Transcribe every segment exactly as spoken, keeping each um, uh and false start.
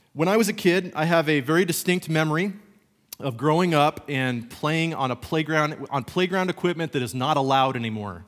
When I was a kid, I have a very distinct memory of growing up and playing on a playground, on playground equipment that is not allowed anymore.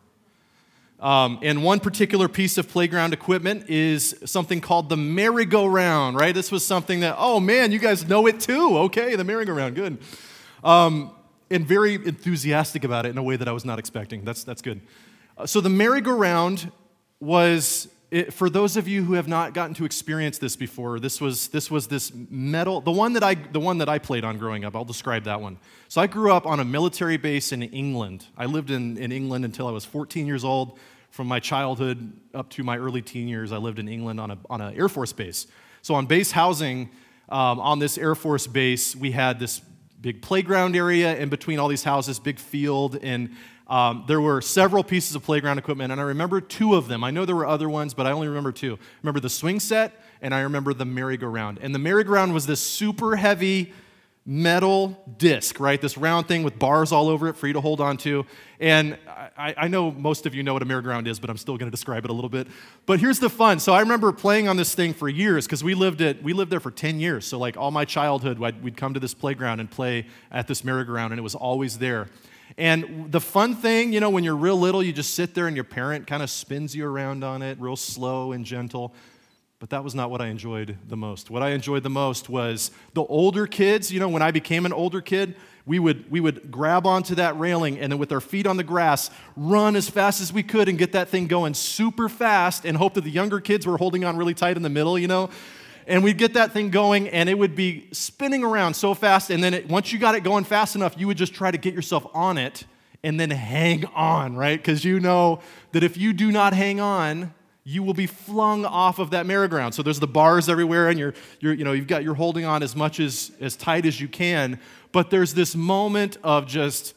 Um, and one particular piece of playground equipment is something called the merry-go-round, right? This was something that, oh man, you guys know it too. Okay, the merry-go-round, good. Um, and very enthusiastic about it in a way that I was not expecting. That's, that's good. Uh, so the merry-go-round was, it, for those of you who have not gotten to experience this before, this was this was this metal, the one that I the one that I played on growing up. I'll describe that one. So I grew up on a military base in England. I lived in, in England until I was fourteen years old. From my childhood up to my early teen years, I lived in England on a on an Air Force base. So on base housing, um, on this Air Force base, we had this big playground area in between all these houses, big field, and um, there were several pieces of playground equipment, and I remember two of them. I know there were other ones, but I only remember two. I remember the swing set, and I remember the merry-go-round. And the merry-go-round was this super heavy metal disc, right? This round thing with bars all over it for you to hold on to. And I, I know most of you know what a merry-go-round is, but I'm still going to describe it a little bit. But here's the fun. So I remember playing on this thing for years because we lived at we lived there for ten years. So like all my childhood, I'd, we'd come to this playground and play at this merry-go-round, and it was always there. And the fun thing, you know, when you're real little, you just sit there and your parent kind of spins you around on it, real slow and gentle. But that was not what I enjoyed the most. What I enjoyed the most was the older kids. You know, when I became an older kid, we would we would grab onto that railing and then with our feet on the grass, run as fast as we could and get that thing going super fast and hope that the younger kids were holding on really tight in the middle, you know. And we'd get that thing going and it would be spinning around so fast. And then it, once you got it going fast enough, you would just try to get yourself on it and then hang on, right? Because you know that if you do not hang on, you will be flung off of that merry-go-round. So there's the bars everywhere, and you're, you're, you know, you've got you're holding on as much as as tight as you can. But there's this moment of just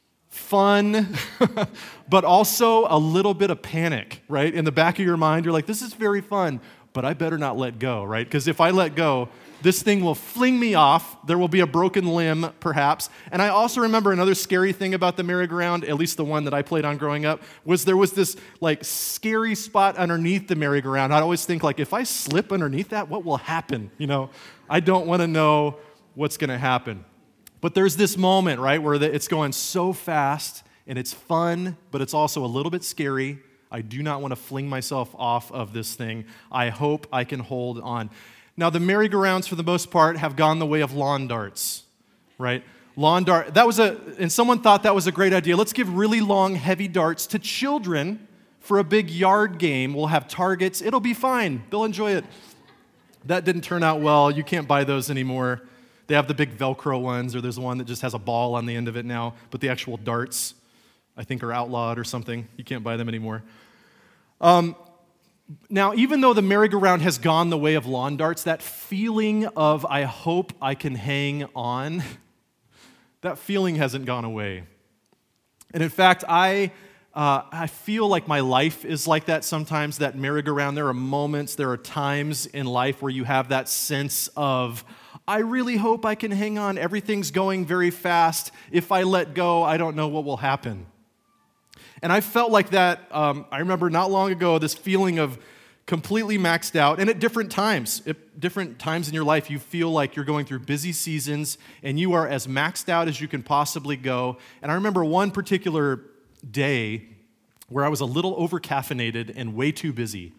fun, but also a little bit of panic, right? In the back of your mind, you're like, "This is very fun, but I better not let go, right? Because if I let go, this thing will fling me off. There will be a broken limb, perhaps." And I also remember another scary thing about the merry-go-round, at least the one that I played on growing up, was there was this like scary spot underneath the merry-go-round. I'd always think like, if I slip underneath that, what will happen? You know, I don't want to know what's going to happen. But there's this moment, right, where the, it's going so fast and it's fun, but it's also a little bit scary. I do not want to fling myself off of this thing. I hope I can hold on. Now, the merry-go-rounds, for the most part, have gone the way of lawn darts, right? Lawn dart, that was a, and someone thought that was a great idea. Let's give really long, heavy darts to children for a big yard game. We'll have targets. It'll be fine. They'll enjoy it. That didn't turn out well. You can't buy those anymore. They have the big Velcro ones, or there's one that just has a ball on the end of it now, but the actual darts, I think, are outlawed or something. You can't buy them anymore. Um, Now, even though the merry-go-round has gone the way of lawn darts, that feeling of, I hope I can hang on, that feeling hasn't gone away. And in fact, I uh, I feel like my life is like that sometimes, that merry-go-round. There are moments, there are times in life where you have that sense of, I really hope I can hang on. Everything's going very fast. If I let go, I don't know what will happen. And I felt like that, um, I remember not long ago, this feeling of completely maxed out. And at different times, at different times in your life, you feel like you're going through busy seasons and you are as maxed out as you can possibly go. And I remember one particular day where I was a little over-caffeinated and way too busy.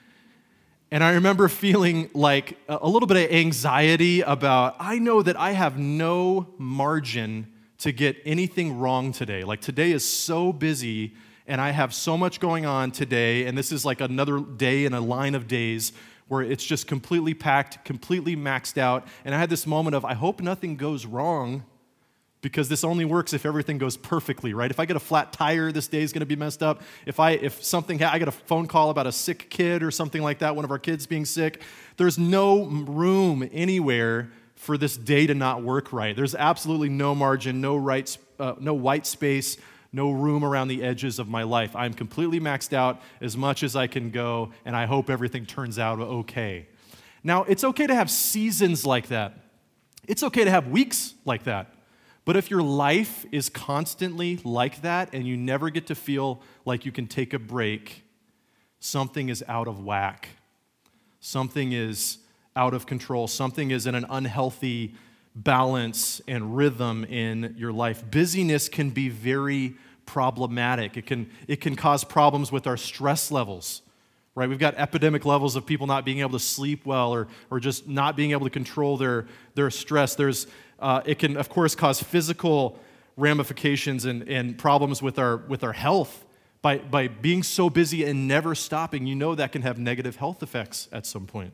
And I remember feeling like a little bit of anxiety about, I know that I have no margin to get anything wrong today. Like today is so busy and I have so much going on today, and this is like another day in a line of days where it's just completely packed, completely maxed out. And I had this moment of, I hope nothing goes wrong because this only works if everything goes perfectly, right? If I get a flat tire, this day is going to be messed up. If I if something, ha- I get a phone call about a sick kid or something like that, one of our kids being sick, there's no room anywhere for this day to not work right. There's absolutely no margin, no right, uh, no white space, no room around the edges of my life. I'm completely maxed out as much as I can go, and I hope everything turns out okay. Now, it's okay to have seasons like that. It's okay to have weeks like that. But if your life is constantly like that and you never get to feel like you can take a break, something is out of whack. Something is out of control. Something is in an unhealthy balance and rhythm in your life. Busyness can be very problematic. It can, it can cause problems with our stress levels, right? We've got epidemic levels of people not being able to sleep well or, or just not being able to control their, their stress. There's, uh, it can, of course, cause physical ramifications and, and problems with our, with our health. By, by being so busy and never stopping, you know that can have negative health effects at some point.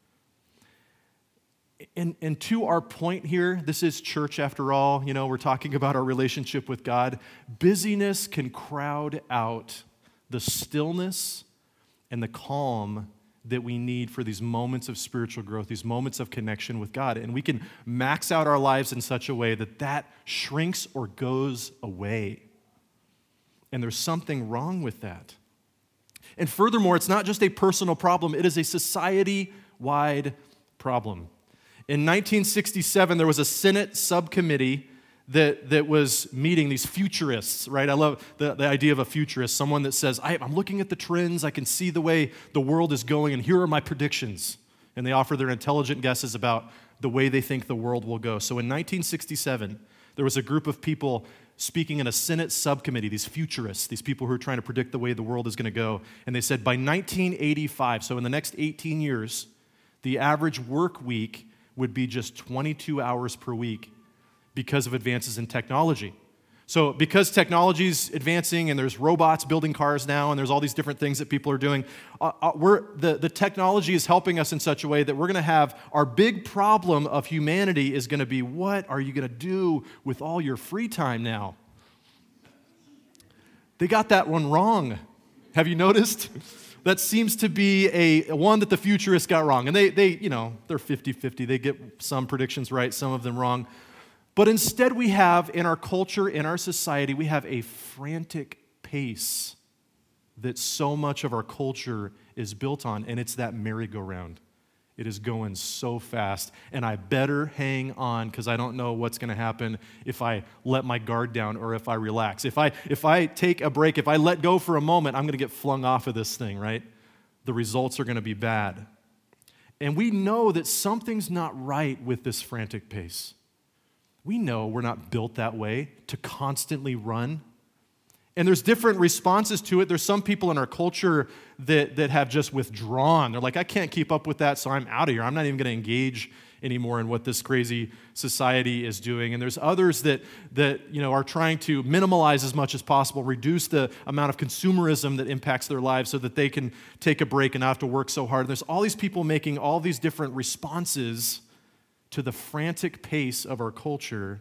And, and to our point here, this is church after all. You know, we're talking about our relationship with God. Busyness can crowd out the stillness and the calm that we need for these moments of spiritual growth, these moments of connection with God. And we can max out our lives in such a way that that shrinks or goes away. And there's something wrong with that. And furthermore, it's not just a personal problem, it is a society-wide problem. In nineteen sixty-seven, there was a Senate subcommittee that, that was meeting these futurists, right? I love the, the idea of a futurist, someone that says, I, I'm looking at the trends, I can see the way the world is going, and here are my predictions. And they offer their intelligent guesses about the way they think the world will go. So in nineteen sixty-seven, there was a group of people speaking in a Senate subcommittee, these futurists, these people who are trying to predict the way the world is going to go. And they said by nineteen eighty-five, so in the next eighteen years, the average work week would be just twenty-two hours per week because of advances in technology. So because technology is advancing and there's robots building cars now and there's all these different things that people are doing, uh, uh, we're, the, the technology is helping us in such a way that we're going to have our big problem of humanity is going to be, what are you going to do with all your free time now? They got that one wrong. Have you noticed? That seems to be a one that the futurists got wrong. And they, they you know, they're fifty-fifty. They get some predictions right, some of them wrong. But instead we have, in our culture, in our society, we have a frantic pace that so much of our culture is built on, and it's that merry-go-round. It is going so fast, and I better hang on because I don't know what's going to happen if I let my guard down or if I relax. If I if I take a break, if I let go for a moment, I'm going to get flung off of this thing, right? The results are going to be bad. And we know that something's not right with this frantic pace. We know we're not built that way to constantly run. And there's different responses to it. There's some people in our culture that, that have just withdrawn. They're like, I can't keep up with that, so I'm out of here. I'm not even going to engage anymore in what this crazy society is doing. And there's others that, that you know, are trying to minimize as much as possible, reduce the amount of consumerism that impacts their lives so that they can take a break and not have to work so hard. And there's all these people making all these different responses to the frantic pace of our culture.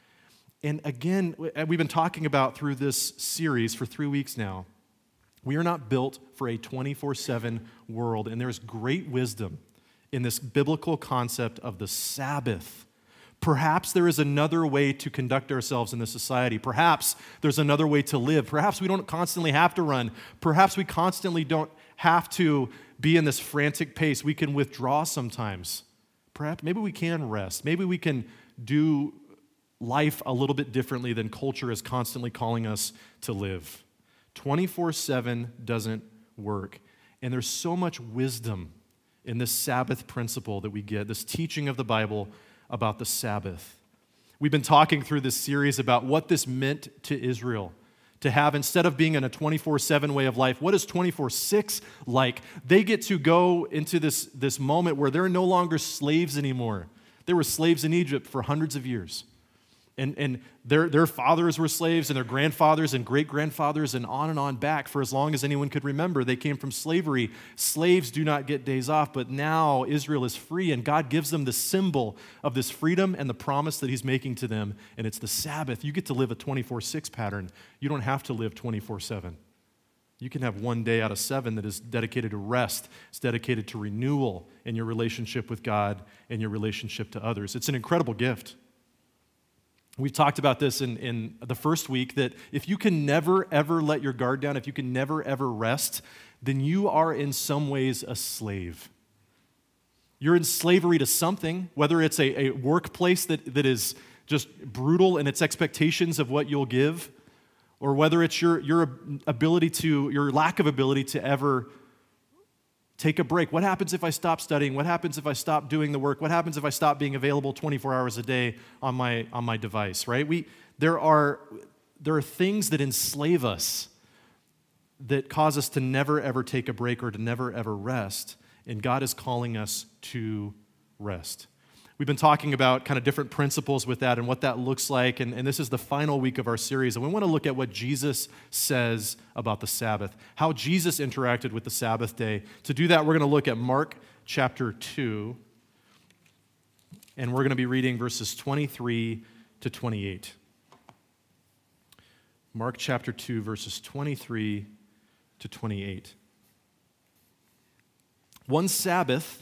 And again, we've been talking about through this series for three weeks now, we are not built for a twenty-four seven world, and there's great wisdom in this biblical concept of the Sabbath. Perhaps there is another way to conduct ourselves in this society. Perhaps there's another way to live. Perhaps we don't constantly have to run. Perhaps we constantly don't have to be in this frantic pace. We can withdraw sometimes. Perhaps, maybe we can rest. Maybe we can do life a little bit differently than culture is constantly calling us to live. twenty-four seven doesn't work. And there's so much wisdom in this Sabbath principle that we get, this teaching of the Bible about the Sabbath. We've been talking through this series about what this meant to Israel, to have, instead of being in a twenty-four seven way of life, what is twenty-four six like? They get to go into this, this moment where they're no longer slaves anymore. They were slaves in Egypt for hundreds of years. And, and their, their fathers were slaves, and their grandfathers and great-grandfathers, and on and on back for as long as anyone could remember. They came from slavery. Slaves do not get days off, but now Israel is free, and God gives them the symbol of this freedom and the promise that he's making to them, and it's the Sabbath. You get to live a twenty-four six pattern. You don't have to live twenty-four seven. You can have one day out of seven that is dedicated to rest. It's dedicated to renewal in your relationship with God and your relationship to others. It's an incredible gift. We've talked about this in, in the first week, that if you can never, ever let your guard down, if you can never, ever rest, then you are in some ways a slave. You're in slavery to something, whether it's a, a workplace that, that is just brutal in its expectations of what you'll give, or whether it's your, your ability to, your lack of ability to ever take a break? What happens if I stop studying? What happens if I stop doing the work? What happens if I stop being available twenty-four hours a day on my, on my device, right? We, there are, there are things that enslave us that cause us to never, ever take a break or to never, ever rest, and God is calling us to rest. We've been talking about kind of different principles with that and what that looks like, and, and this is the final week of our series, and we want to look at what Jesus says about the Sabbath, how Jesus interacted with the Sabbath day. To do that, we're going to look at Mark chapter two, and we're going to be reading verses twenty-three to twenty-eight. Mark chapter two, verses twenty-three to twenty-eight. One Sabbath,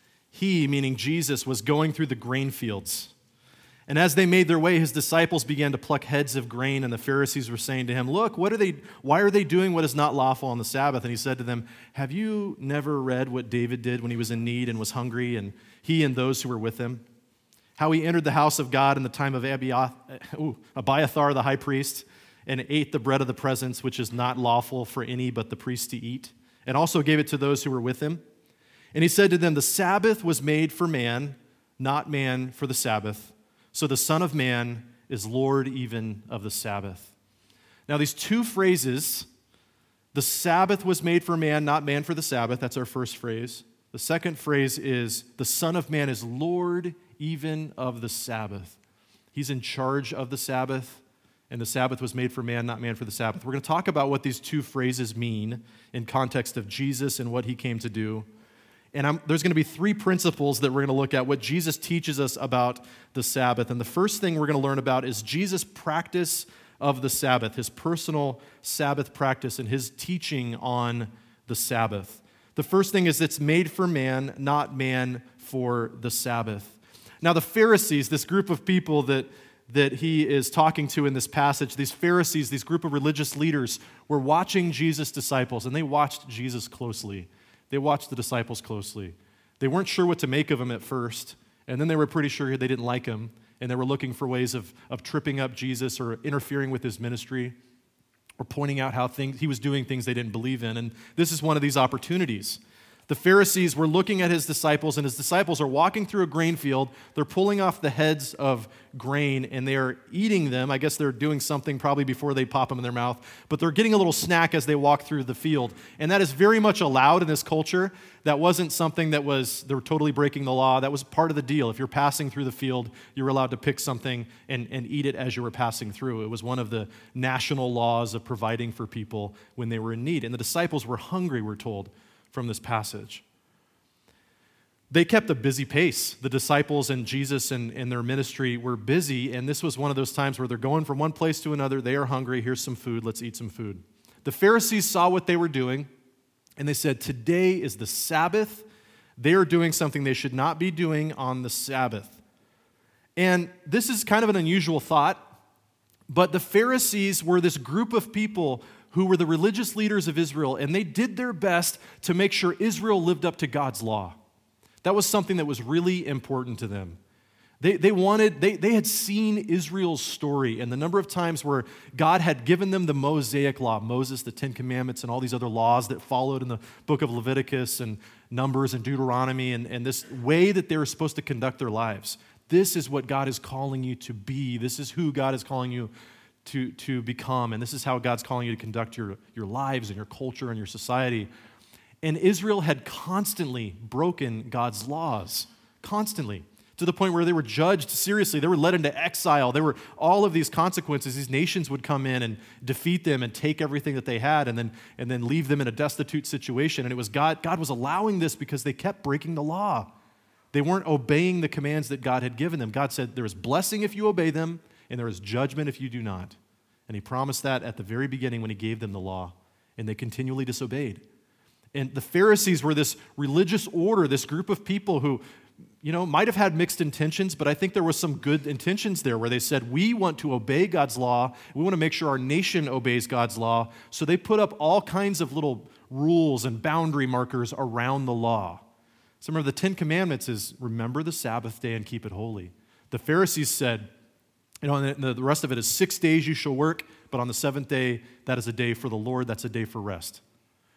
he, meaning Jesus, was going through the grain fields. And as they made their way, his disciples began to pluck heads of grain, and the Pharisees were saying to him, "Look, what are they, why are they doing what is not lawful on the Sabbath?" And he said to them, "Have you never read what David did when he was in need and was hungry, and he and those who were with him? How he entered the house of God in the time of Abiathar, ooh, Abiathar the high priest, and ate the bread of the presence, which is not lawful for any but the priest to eat, and also gave it to those who were with him. And he said to them, the Sabbath was made for man, not man for the Sabbath. So the Son of Man is Lord even of the Sabbath." Now these two phrases, the Sabbath was made for man, not man for the Sabbath, that's our first phrase. The second phrase is, the Son of Man is Lord even of the Sabbath. He's in charge of the Sabbath, and the Sabbath was made for man, not man for the Sabbath. We're going to talk about what these two phrases mean in context of Jesus and what he came to do. And I'm, there's going to be three principles that we're going to look at, what Jesus teaches us about the Sabbath. And the first thing we're going to learn about is Jesus' practice of the Sabbath, his personal Sabbath practice and his teaching on the Sabbath. The first thing is it's made for man, not man for the Sabbath. Now the Pharisees, this group of people that, that he is talking to in this passage, these Pharisees, these group of religious leaders, were watching Jesus' disciples, and they watched Jesus closely. They watched the disciples closely. They weren't sure what to make of him at first, and then they were pretty sure they didn't like him, and they were looking for ways of, of tripping up Jesus or interfering with his ministry or pointing out how things, he was doing things they didn't believe in, and this is one of these opportunities. The Pharisees were looking at his disciples, and his disciples are walking through a grain field. They're pulling off the heads of grain, and they're eating them. I guess they're doing something probably before they pop them in their mouth, but they're getting a little snack as they walk through the field. And that is very much allowed in this culture. That wasn't something that was, they were totally breaking the law. That was part of the deal. If you're passing through the field, you were allowed to pick something and, and eat it as you were passing through. It was one of the national laws of providing for people when they were in need. And the disciples were hungry, we're told, from this passage. They kept a busy pace. The disciples and Jesus and, and their ministry were busy, and this was one of those times where they're going from one place to another. They are hungry. Here's some food. Let's eat some food. The Pharisees saw what they were doing, and they said, today is the Sabbath. They are doing something they should not be doing on the Sabbath. And this is kind of an unusual thought, but the Pharisees were this group of people who were the religious leaders of Israel, and they did their best to make sure Israel lived up to God's law. That was something that was really important to them. They, they wanted, they, they had seen Israel's story and the number of times where God had given them the Mosaic law, Moses, the Ten Commandments, and all these other laws that followed in the book of Leviticus and Numbers and Deuteronomy, and, and this way that they were supposed to conduct their lives. This is what God is calling you to be. This is who God is calling you to, to become, and this is how God's calling you to conduct your, your lives and your culture and your society. And Israel had constantly broken God's laws, constantly, to the point where they were judged seriously. They were led into exile. There were all of these consequences. These nations would come in and defeat them and take everything that they had and then, and then leave them in a destitute situation. And it was God, God was allowing this because they kept breaking the law. They weren't obeying the commands that God had given them. God said there is blessing if you obey them, and there is judgment if you do not. And he promised that at the very beginning when he gave them the law, and they continually disobeyed. And the Pharisees were this religious order, this group of people who, you know, might have had mixed intentions, but I think there was some good intentions there where they said, we want to obey God's law. We want to make sure our nation obeys God's law. So they put up all kinds of little rules and boundary markers around the law. Some of the Ten Commandments is remember the Sabbath day and keep it holy. The Pharisees said, you know, and the rest of it is six days you shall work, but on the seventh day, that is a day for the Lord. That's a day for rest.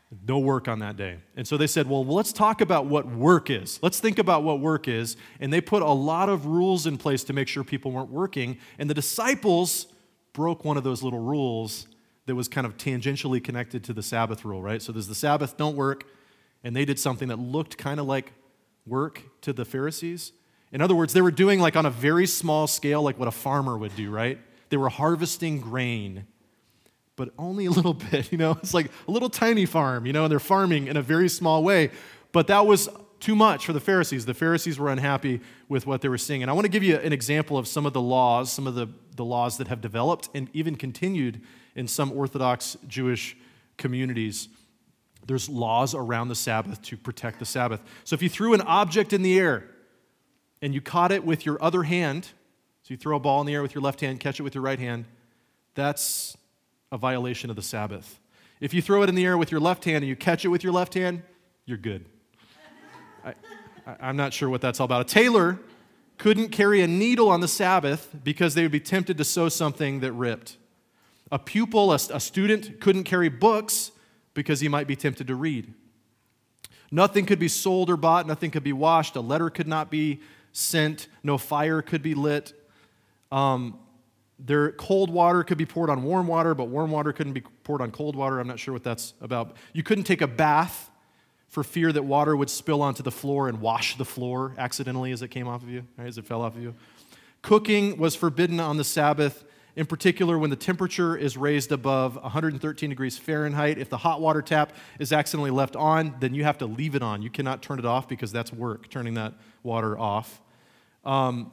No work on that day. And so they said, well, let's talk about what work is. Let's think about what work is. And they put a lot of rules in place to make sure people weren't working. And the disciples broke one of those little rules that was kind of tangentially connected to the Sabbath rule, right? So there's the Sabbath, don't work. And they did something that looked kind of like work to the Pharisees. In other words, they were doing like on a very small scale, like what a farmer would do, right? They were harvesting grain, but only a little bit, you know? It's like a little tiny farm, you know, and they're farming in a very small way. But that was too much for the Pharisees. The Pharisees were unhappy with what they were seeing. And I want to give you an example of some of the laws, some of the, the laws that have developed and even continued in some Orthodox Jewish communities. There's laws around the Sabbath to protect the Sabbath. So if you threw an object in the air and you caught it with your other hand, so you throw a ball in the air with your left hand, catch it with your right hand, that's a violation of the Sabbath. If you throw it in the air with your left hand and you catch it with your left hand, you're good. I, I, I'm not sure what that's all about. A tailor couldn't carry a needle on the Sabbath because they would be tempted to sew something that ripped. A pupil, a, a student, couldn't carry books because he might be tempted to read. Nothing could be sold or bought. Nothing could be washed. A letter could not be sent. No fire could be lit. Um, There, cold water could be poured on warm water, but warm water couldn't be poured on cold water. I'm not sure what that's about. You couldn't take a bath for fear that water would spill onto the floor and wash the floor accidentally as it came off of you, right, as it fell off of you. Cooking was forbidden on the Sabbath, in particular when the temperature is raised above one hundred thirteen degrees Fahrenheit. If the hot water tap is accidentally left on, then you have to leave it on. You cannot turn it off because that's work, turning that water off. Um,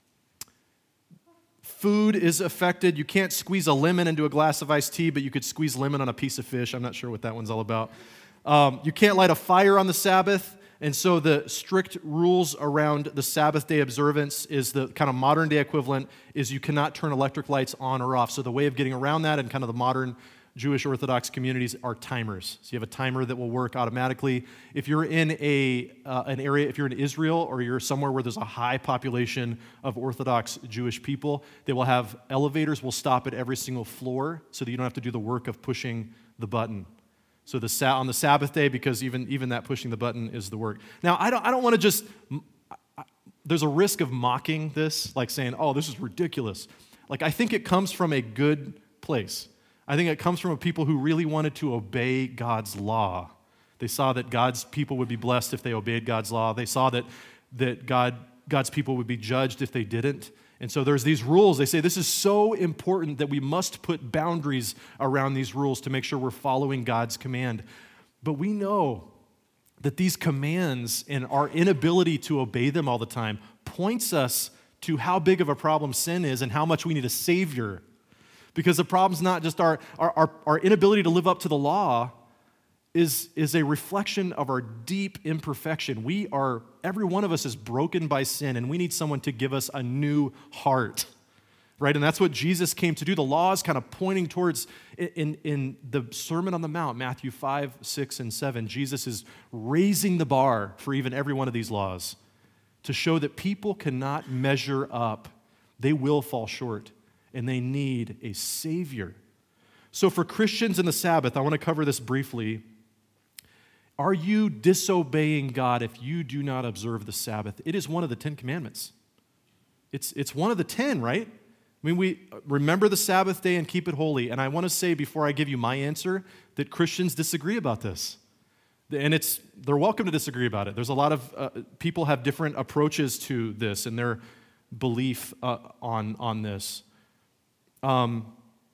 Food is affected. You can't squeeze a lemon into a glass of iced tea, but you could squeeze lemon on a piece of fish. I'm not sure what that one's all about. Um, you can't light a fire on the Sabbath, and so the strict rules around the Sabbath day observance is the kind of modern day equivalent is you cannot turn electric lights on or off. So the way of getting around that in kind of the modern Jewish Orthodox communities are timers. So you have a timer that will work automatically. If you're in a uh, an area, if you're in Israel or you're somewhere where there's a high population of Orthodox Jewish people, they will have elevators will stop at every single floor so that you don't have to do the work of pushing the button. So the sa- on the Sabbath day, because even even that pushing the button is the work. Now I don't I don't want to just. I, there's a risk of mocking this, like saying, "Oh, this is ridiculous." Like I think it comes from a good place. I think it comes from a people who really wanted to obey God's law. They saw that God's people would be blessed if they obeyed God's law. They saw that, that God, God's people would be judged if they didn't. And so there's these rules. They say this is so important that we must put boundaries around these rules to make sure we're following God's command. But we know that these commands and our inability to obey them all the time points us to how big of a problem sin is and how much we need a Savior. Because the problem's not just our, our, our, our inability to live up to the law is, is a reflection of our deep imperfection. We are, every one of us is broken by sin, and we need someone to give us a new heart, right? And that's what Jesus came to do. The law is kind of pointing towards, in, in the Sermon on the Mount, Matthew five, six, and seven, Jesus is raising the bar for even every one of these laws to show that people cannot measure up. They will fall short. And they need a Savior. So for Christians in the Sabbath, I want to cover this briefly. Are you disobeying God if you do not observe the Sabbath? It is one of the Ten Commandments. It's, it's one of the ten, right? I mean, we remember the Sabbath day and keep it holy. And I want to say before I give you my answer that Christians disagree about this. And it's they're welcome to disagree about it. There's a lot of uh, people have different approaches to this and their belief uh, on, on this. Um,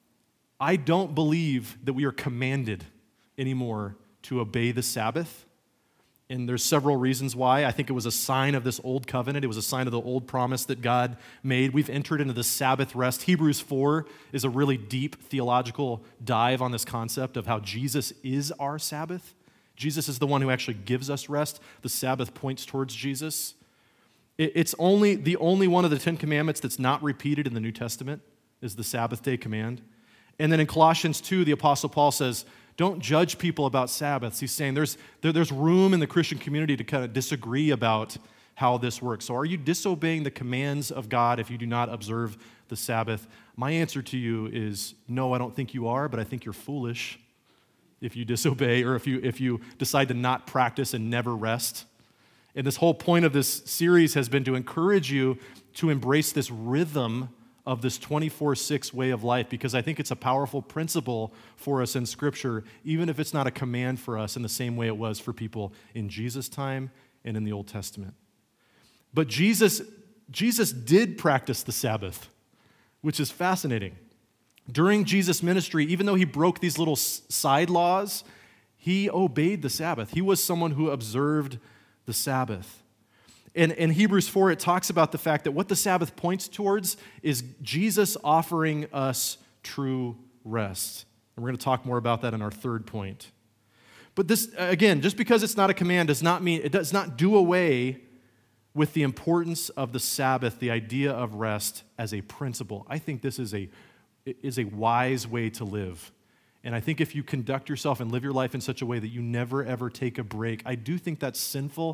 I don't believe that we are commanded anymore to obey the Sabbath. And there's several reasons why. I think it was a sign of this old covenant. It was a sign of the old promise that God made. We've entered into the Sabbath rest. Hebrews four is a really deep theological dive on this concept of how Jesus is our Sabbath. Jesus is the one who actually gives us rest. The Sabbath points towards Jesus. It's only the only one of the Ten Commandments that's not repeated in the New Testament is the Sabbath day command. And then in Colossians two, the Apostle Paul says, don't judge people about Sabbaths. He's saying there's, there, there's room in the Christian community to kind of disagree about how this works. So are you disobeying the commands of God if you do not observe the Sabbath? My answer to you is no, I don't think you are, but I think you're foolish. if you disobey or if you if you decide to not practice and never rest. And this whole point of this series has been to encourage you to embrace this rhythm of this twenty-four six way of life, because I think it's a powerful principle for us in Scripture, even if it's not a command for us in the same way it was for people in Jesus' time and in the Old Testament. But Jesus, Jesus did practice the Sabbath, which is fascinating. During Jesus' ministry, even though he broke these little side laws, he obeyed the Sabbath. He was someone who observed the Sabbath. In, in Hebrews four, it talks about the fact that what the Sabbath points towards is Jesus offering us true rest. And we're going to talk more about that in our third point. But this, again, just because it's not a command does not mean, it does not do away with the importance of the Sabbath, the idea of rest as a principle. I think this is a, is a wise way to live. And I think if you conduct yourself and live your life in such a way that you never, ever take a break, I do think that's sinful,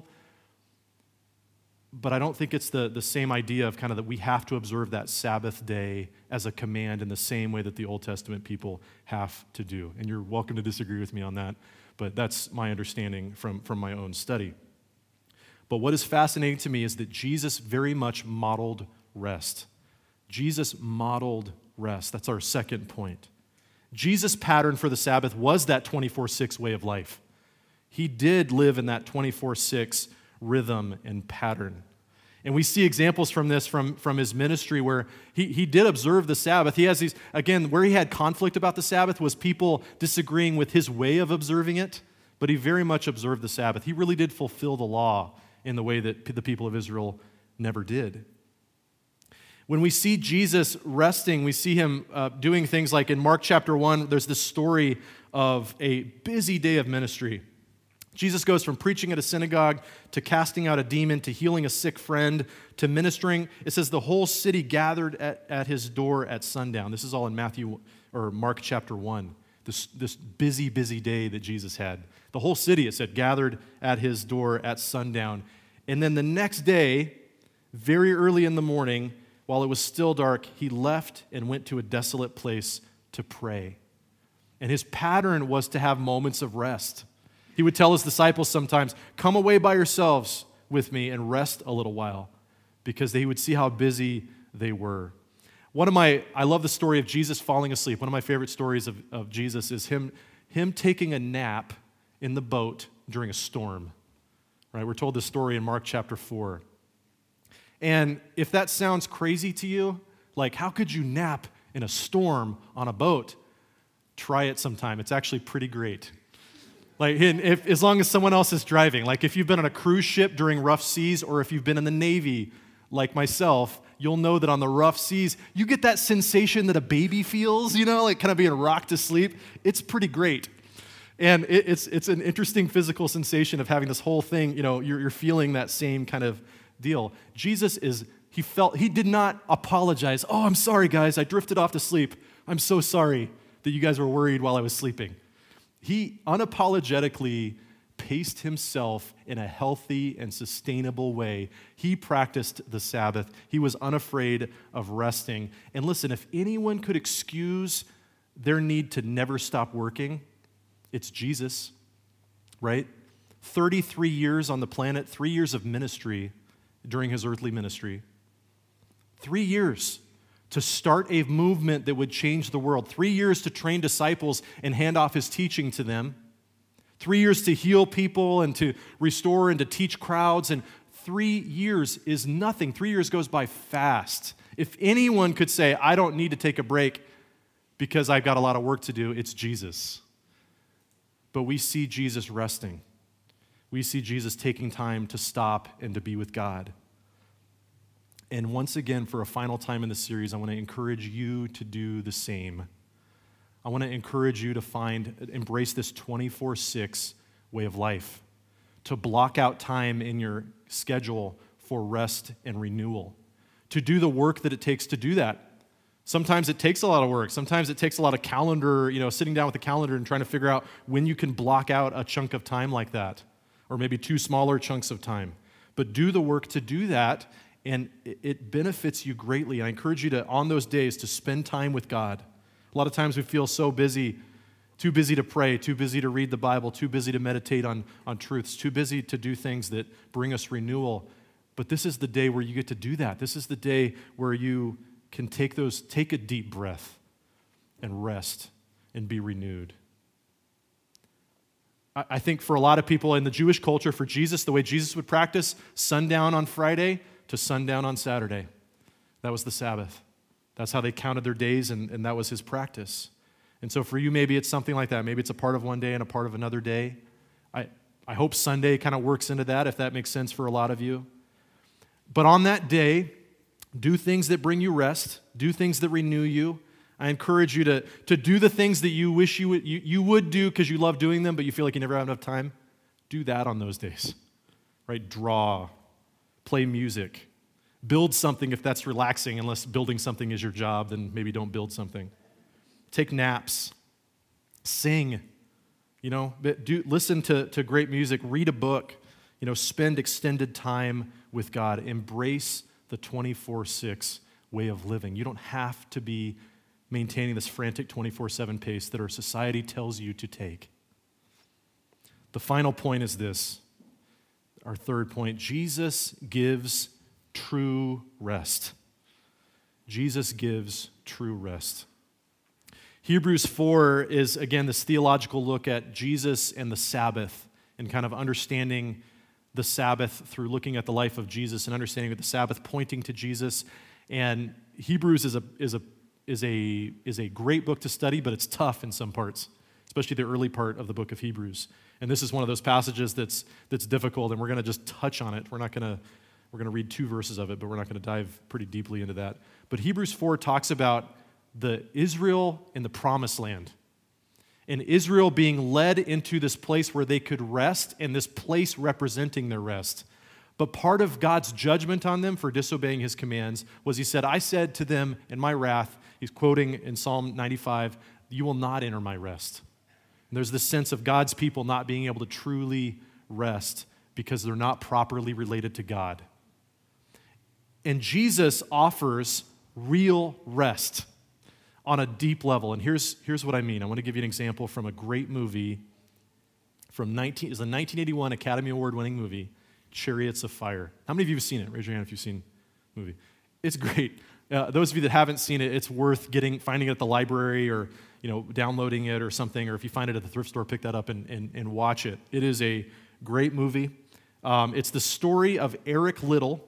but I don't think it's the, the same idea of kind of that we have to observe that Sabbath day as a command in the same way that the Old Testament people have to do. And you're welcome to disagree with me on that, but that's my understanding from, from my own study. But what is fascinating to me is that Jesus very much modeled rest. Jesus modeled rest. That's our second point. Jesus' pattern for the Sabbath was that twenty-four six way of life. He did live in that twenty-four six rhythm and pattern. And we see examples from this from, from his ministry where he, he did observe the Sabbath. He has these, again, where he had conflict about the Sabbath was people disagreeing with his way of observing it, but he very much observed the Sabbath. He really did fulfill the law in the way that the people of Israel never did. When we see Jesus resting, we see him uh, doing things like in Mark chapter one, there's this story of a busy day of ministry. Jesus goes from preaching at a synagogue to casting out a demon to healing a sick friend to ministering. It says the whole city gathered at, at his door at sundown. This is all in Matthew or Mark chapter one, this, this busy, busy day that Jesus had. The whole city, it said, gathered at his door at sundown. And then the next day, very early in the morning, while it was still dark, he left and went to a desolate place to pray. And his pattern was to have moments of rest. He would tell his disciples sometimes, come away by yourselves with me and rest a little while, because they would see how busy they were. One of my, I love the story of Jesus falling asleep. One of my favorite stories of, of Jesus is him, him taking a nap in the boat during a storm. Right? We're told this story in Mark chapter four. And if that sounds crazy to you, like how could you nap in a storm on a boat? Try it sometime. It's actually pretty great. Like if, as long as someone else is driving. Like if you've been on a cruise ship during rough seas, or if you've been in the Navy like myself, you'll know that on the rough seas, you get that sensation that a baby feels, you know, like kind of being rocked to sleep. It's pretty great. And it, it's it's an interesting physical sensation of having this whole thing, you know, you're, you're feeling that same kind of deal. Jesus is, he felt, he did not apologize. Oh, I'm sorry, guys, I drifted off to sleep. I'm so sorry that you guys were worried while I was sleeping. He unapologetically paced himself in a healthy and sustainable way. He practiced the Sabbath. He was unafraid of resting. And listen, if anyone could excuse their need to never stop working, it's Jesus, right? thirty-three years on the planet, three years of ministry during his earthly ministry. Three years to start a movement that would change the world. Three years to train disciples and hand off his teaching to them. Three years to heal people and to restore and to teach crowds. And three years is nothing. Three years goes by fast. If anyone could say, I don't need to take a break because I've got a lot of work to do, it's Jesus. But we see Jesus resting. We see Jesus taking time to stop and to be with God. And once again, for a final time in the series, I want to encourage you to do the same. I want to encourage you to find, embrace this twenty-four six way of life, to block out time in your schedule for rest and renewal, to do the work that it takes to do that. Sometimes it takes a lot of work. Sometimes it takes a lot of calendar, you know, sitting down with a calendar and trying to figure out when you can block out a chunk of time like that, or maybe two smaller chunks of time. But do the work to do that, and it benefits you greatly. I encourage you to, on those days, to spend time with God. A lot of times we feel so busy Too busy to pray, too busy to read the Bible, too busy to meditate on, on truths, too busy to do things that bring us renewal. But this is the day where you get to do that. This is the day where you can take those, take a deep breath and rest and be renewed. I, I think for a lot of people in the Jewish culture, for Jesus, the way Jesus would practice, sundown on Friday to sundown on Saturday. That was the Sabbath. That's how they counted their days, and, and that was his practice. And so for you, maybe it's something like that. Maybe it's a part of one day and a part of another day. I, I hope Sunday kind of works into that, if that makes sense for a lot of you. But on that day, do things that bring you rest. Do things that renew you. I encourage you to, to do the things that you wish you would, you, you would do because you love doing them, but you feel like you never have enough time. Do that on those days, right? Draw, play music, build something if that's relaxing, unless building something is your job, then maybe don't build something. Take naps, sing, you know, do, listen to, to great music, read a book, you know, spend extended time with God. Embrace the twenty-four six way of living. You don't have to be maintaining this frantic twenty-four seven pace that our society tells you to take. The final point is this, our third point. Jesus gives true rest. Jesus gives true rest. Hebrews four is, again, this theological look at Jesus and the Sabbath and kind of understanding the Sabbath through looking at the life of Jesus and understanding that the Sabbath pointing to Jesus. And Hebrews is a, is a, is a, is a great book to study, but it's tough in some parts, especially the early part of the book of Hebrews. And this is one of those passages that's, that's difficult, and we're going to just touch on it. We're not going to we're going to read two verses of it, but we're not going to dive pretty deeply into that. But Hebrews four talks about the Israel in the promised land. And Israel being led into this place where they could rest, and this place representing their rest. But part of God's judgment on them for disobeying his commands was he said, I said to them in my wrath, he's quoting in Psalm ninety-five, you will not enter my rest. And there's this sense of God's people not being able to truly rest because they're not properly related to God. And Jesus offers real rest on a deep level. And here's, here's what I mean. I want to give you an example from a great movie from nineteen, it's a nineteen eighty-one Academy Award-winning movie, Chariots of Fire. How many of you have seen it? Raise your hand if you've seen the movie. It's great. Uh, those of you that haven't seen it, it's worth getting, finding it at the library or you know, downloading it or something, or if you find it at the thrift store, pick that up and, and, and watch it. It is a great movie. Um, it's the story of Eric Liddell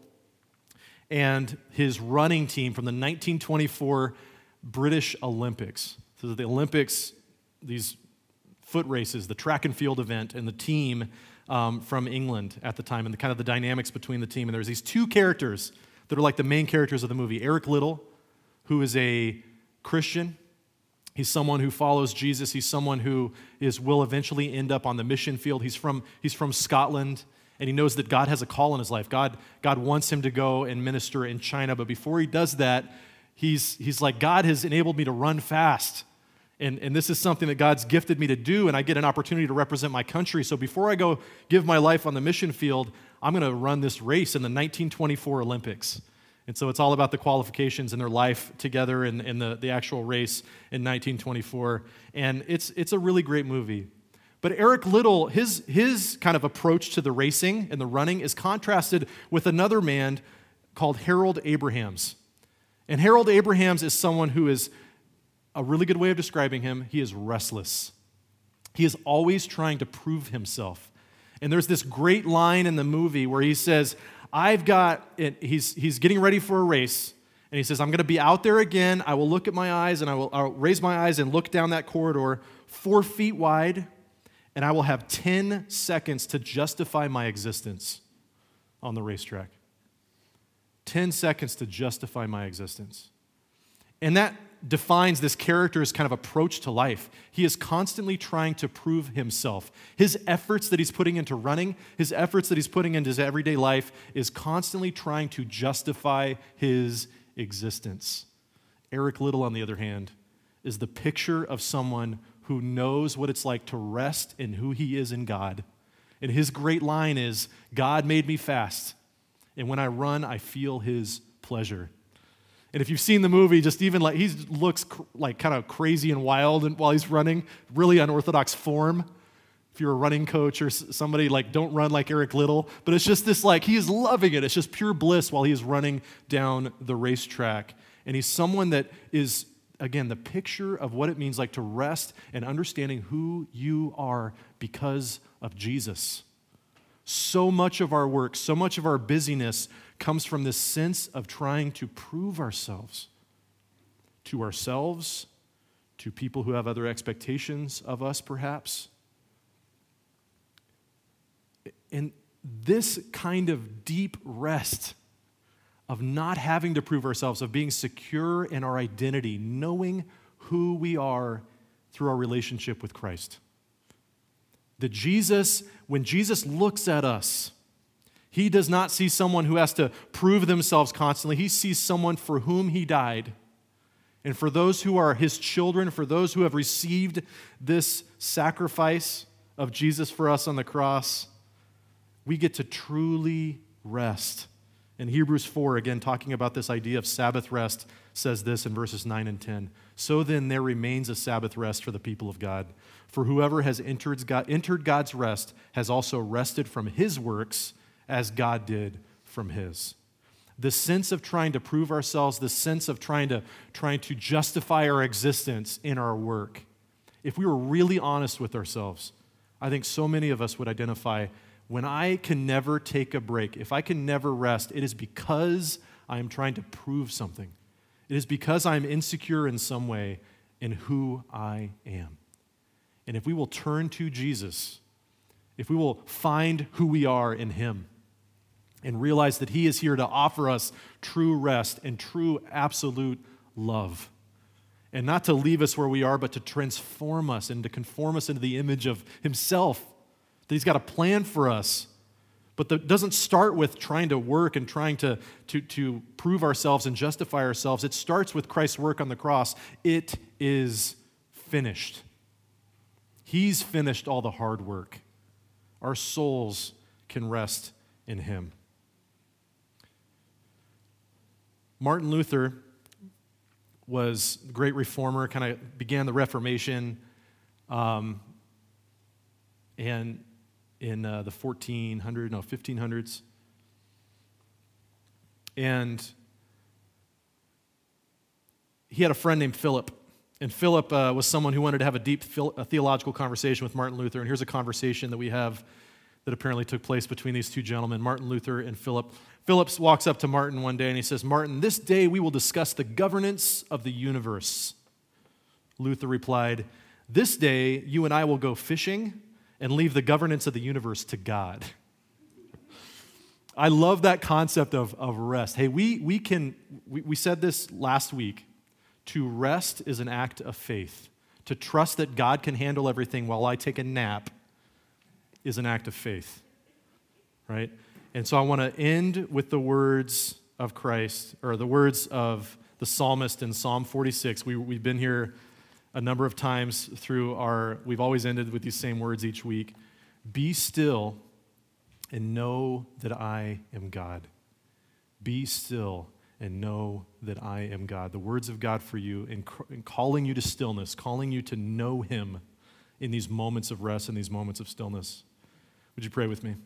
and his running team from the nineteen twenty-four British Olympics. So the Olympics, these foot races, the track and field event, and the team um, from England at the time, and the kind of the dynamics between the team. And there's these two characters that are like the main characters of the movie. Eric Liddell, who is a Christian. He's someone who follows Jesus. He's someone who is will eventually end up on the mission field. He's from, he's from Scotland, and he knows that God has a call in his life. God, God wants him to go and minister in China, but before he does that, He's, he's like, God has enabled me to run fast, and, and this is something that God's gifted me to do, and I get an opportunity to represent my country. So before I go give my life on the mission field, I'm going to run this race in the nineteen twenty-four Olympics. And so it's all about the qualifications and their life together in, in the, the actual race in nineteen twenty-four. And it's, it's a really great movie. But Eric Liddell, his, his kind of approach to the racing and the running is contrasted with another man called Harold Abrahams. And Harold Abrahams is someone who is, a really good way of describing him, he is restless. He is always trying to prove himself. And there's this great line in the movie where he says, I've got, it, he's, he's getting ready for a race, and he says, I'm going to be out there again. I will look at my eyes, and I will I'll raise my eyes and look down that corridor four feet wide, and I will have ten seconds to justify my existence on the racetrack. ten seconds to justify my existence. And that defines this character's kind of approach to life. He is constantly trying to prove himself. His efforts that he's putting into running, his efforts that he's putting into his everyday life is constantly trying to justify his existence. Eric Liddell, on the other hand, is the picture of someone who knows what it's like to rest in who he is in God. And his great line is, God made me fast, and when I run, I feel his pleasure. And if you've seen the movie, just even like, he looks cr- like kind of crazy and wild and while he's running, really unorthodox form. If you're a running coach or s- somebody, like, don't run like Eric Little. But it's just this, like, he is loving it. It's just pure bliss while he is running down the racetrack. And he's someone that is, again, the picture of what it means like to rest and understanding who you are because of Jesus. So much of our work, so much of our busyness comes from this sense of trying to prove ourselves to ourselves, to people who have other expectations of us, perhaps. And this kind of deep rest of not having to prove ourselves, of being secure in our identity, knowing who we are through our relationship with Christ. That Jesus, when Jesus looks at us, he does not see someone who has to prove themselves constantly. He sees someone for whom he died. And for those who are his children, for those who have received this sacrifice of Jesus for us on the cross, we get to truly rest. And Hebrews four, again, talking about this idea of Sabbath rest, says this in verses nine and ten. So then there remains a Sabbath rest for the people of God. For whoever has entered God's rest has also rested from his works as God did from his. The sense of trying to prove ourselves, the sense of trying to, trying to justify our existence in our work. If we were really honest with ourselves, I think so many of us would identify, when I can never take a break, if I can never rest, it is because I am trying to prove something. It is because I am insecure in some way in who I am. And if we will turn to Jesus, if we will find who we are in him, and realize that he is here to offer us true rest and true absolute love. And not to leave us where we are, but to transform us and to conform us into the image of himself. That he's got a plan for us. But that doesn't start with trying to work and trying to, to, to prove ourselves and justify ourselves. It starts with Christ's work on the cross. It is finished. He's finished all the hard work. Our souls can rest in him. Martin Luther was a great reformer, kind of began the Reformation um, and in uh, the fourteen hundreds, no, fifteen hundreds. And he had a friend named Philip. And Philip uh, was someone who wanted to have a deep phil- a theological conversation with Martin Luther. And here's a conversation that we have that apparently took place between these two gentlemen, Martin Luther and Philip. Philip walks up to Martin one day and he says, "Martin, this day we will discuss the governance of the universe." Luther replied, "This day you and I will go fishing and leave the governance of the universe to God." I love that concept of, of rest. Hey, we, we can, we, we said this last week, to rest is an act of faith. To trust that God can handle everything while I take a nap is an act of faith, right? And so I want to end with the words of Christ, or the words of the psalmist in Psalm forty-six. We, we've been here a number of times through our, we've always ended with these same words each week. Be still and know that I am God. Be still and know that I am God. The words of God for you in, in calling you to stillness, calling you to know him in these moments of rest and these moments of stillness. Would you pray with me?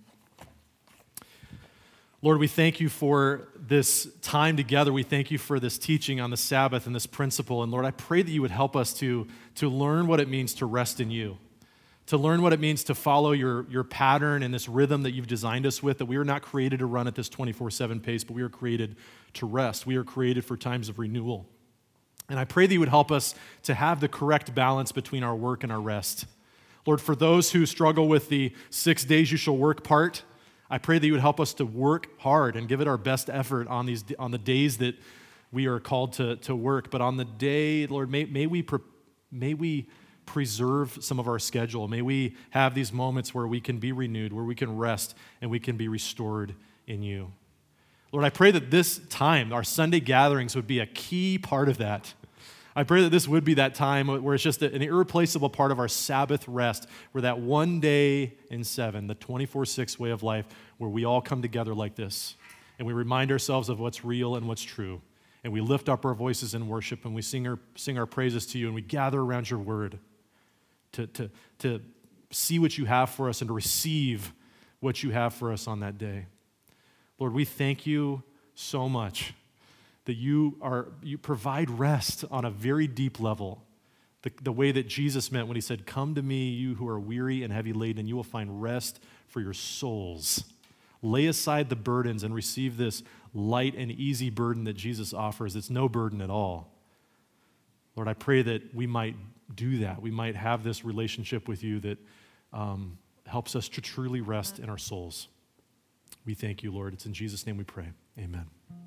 Lord, we thank you for this time together. We thank you for this teaching on the Sabbath and this principle. And Lord, I pray that you would help us to, to learn what it means to rest in you, to learn what it means to follow your, your pattern and this rhythm that you've designed us with, that we are not created to run at this twenty-four seven pace, but we are created to rest. We are created for times of renewal. And I pray that you would help us to have the correct balance between our work and our rest. Lord, for those who struggle with the six days you shall work part, I pray that you would help us to work hard and give it our best effort on these on the days that we are called to, to work. But on the day, Lord, may, may we pre, may we preserve some of our schedule. May we have these moments where we can be renewed, where we can rest, and we can be restored in you. Lord, I pray that this time, our Sunday gatherings, would be a key part of that. I pray that this would be that time where it's just an irreplaceable part of our Sabbath rest, where that one day in seven, the twenty-four six way of life, where we all come together like this, and we remind ourselves of what's real and what's true, and we lift up our voices in worship, and we sing our, sing our praises to you, and we gather around your word to, to, to see what you have for us and to receive what you have for us on that day. Lord, we thank you so much that you are you provide rest on a very deep level, the, the way that Jesus meant when he said, "Come to me, you who are weary and heavy laden, and you will find rest for your souls." Lay aside the burdens and receive this light and easy burden that Jesus offers. It's no burden at all. Lord, I pray that we might do that. We might have this relationship with you that um, helps us to truly rest in our souls. We thank you, Lord. It's in Jesus' name we pray. Amen.